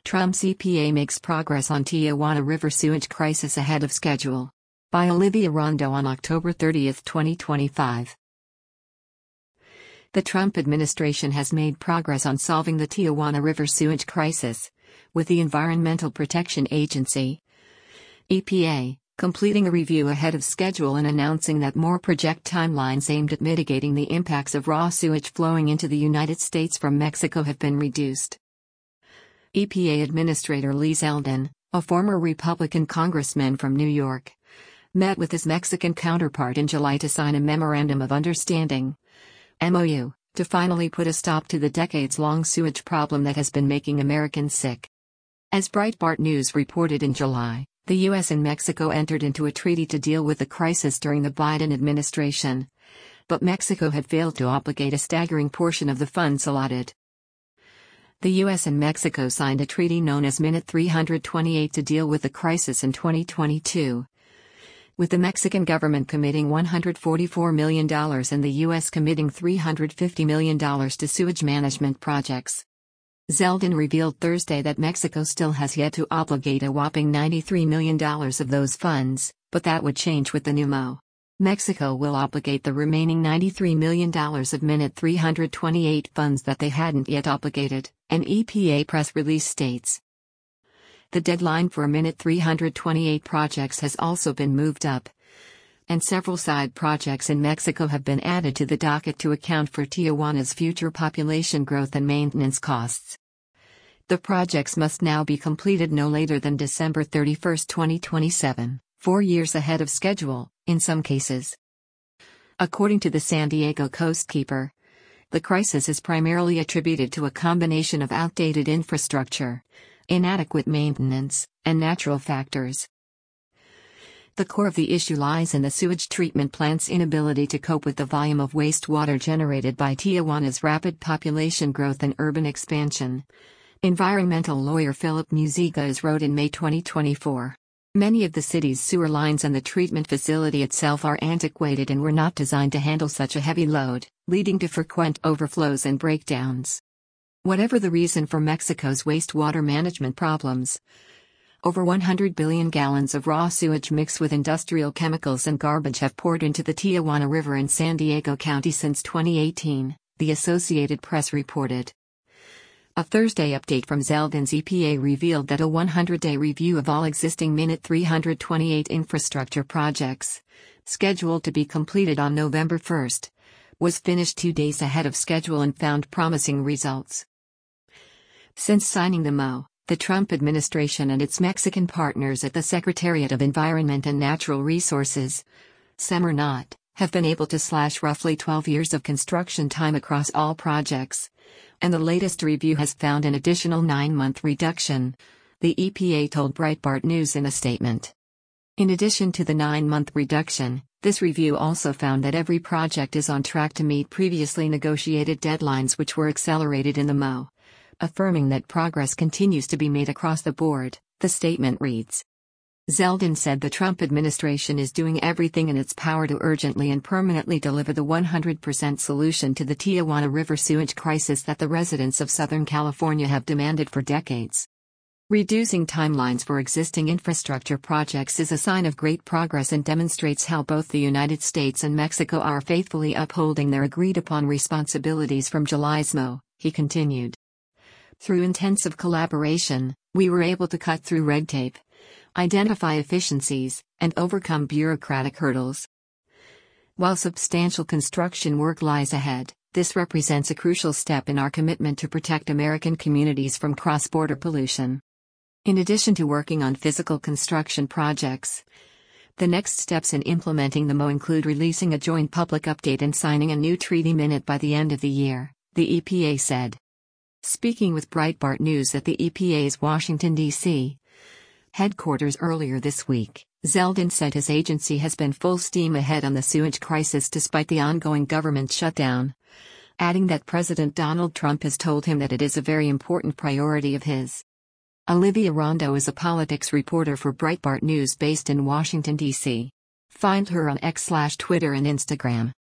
Trump's EPA makes progress on Tijuana River sewage crisis ahead of schedule. By Olivia Rondo on October 30, 2025. The Trump administration has made progress on solving the Tijuana River sewage crisis, with the Environmental Protection Agency, EPA, completing a review ahead of schedule and announcing that more project timelines aimed at mitigating the impacts of raw sewage flowing into the United States from Mexico have been reduced. EPA Administrator Lee Zeldin, a former Republican congressman from New York, met with his Mexican counterpart in July to sign a Memorandum of Understanding, MOU, to finally put a stop to the decades-long sewage problem that has been making Americans sick. As Breitbart News reported in July, the U.S. and Mexico entered into a treaty to deal with the crisis during the Biden administration, but Mexico had failed to obligate a staggering portion of the funds allotted. The U.S. and Mexico signed a treaty known as Minute 328 to deal with the crisis in 2022, with the Mexican government committing $144 million and the U.S. committing $350 million to sewage management projects. Zeldin revealed Thursday that Mexico still has yet to obligate a whopping $93 million of those funds, but that would change with the new MO. Mexico will obligate the remaining $93 million of Minute 328 funds that they hadn't yet obligated, an EPA press release states. The deadline for Minute 328 projects has also been moved up, and several side projects in Mexico have been added to the docket to account for Tijuana's future population growth and maintenance costs. The projects must now be completed no later than December 31, 2027, 4 years ahead of schedule, in some cases. According to the San Diego Coastkeeper, the crisis is primarily attributed to a combination of outdated infrastructure, inadequate maintenance, and natural factors. The core of the issue lies in the sewage treatment plant's inability to cope with the volume of wastewater generated by Tijuana's rapid population growth and urban expansion, environmental lawyer Philip Muzigas wrote in May 2024. Many of the city's sewer lines and the treatment facility itself are antiquated and were not designed to handle such a heavy load, leading to frequent overflows and breakdowns. Whatever the reason for Mexico's wastewater management problems, over 100 billion gallons of raw sewage mixed with industrial chemicals and garbage have poured into the Tijuana River in San Diego County since 2018, the Associated Press reported. A Thursday update from Zeldin's EPA revealed that a 100-day review of all existing Minute 328 infrastructure projects, scheduled to be completed on November 1, was finished 2 days ahead of schedule and found promising results. Since signing the MO, the Trump administration and its Mexican partners at the Secretariat of Environment and Natural Resources, SEMARNAT, have been able to slash roughly 12 years of construction time across all projects, and the latest review has found an additional 9-month reduction, the EPA told Breitbart News in a statement. In addition to the 9-month reduction, this review also found that every project is on track to meet previously negotiated deadlines which were accelerated in the MO, affirming that progress continues to be made across the board, the statement reads. Zeldin said the Trump administration is doing everything in its power to urgently and permanently deliver the 100% solution to the Tijuana River sewage crisis that the residents of Southern California have demanded for decades. Reducing timelines for existing infrastructure projects is a sign of great progress and demonstrates how both the United States and Mexico are faithfully upholding their agreed-upon responsibilities from July's MO, he continued. Through intensive collaboration, we were able to cut through red tape, identify efficiencies, and overcome bureaucratic hurdles. While substantial construction work lies ahead, this represents a crucial step in our commitment to protect American communities from cross-border pollution. In addition to working on physical construction projects, the next steps in implementing the MO include releasing a joint public update and signing a new treaty minute by the end of the year, the EPA said. Speaking with Breitbart News at the EPA's Washington, D.C. headquarters earlier this week, Zeldin said his agency has been full steam ahead on the sewage crisis despite the ongoing government shutdown, adding that President Donald Trump has told him that it is a very important priority of his. Olivia Rondo is a politics reporter for Breitbart News based in Washington, D.C. Find her on X/Twitter and Instagram.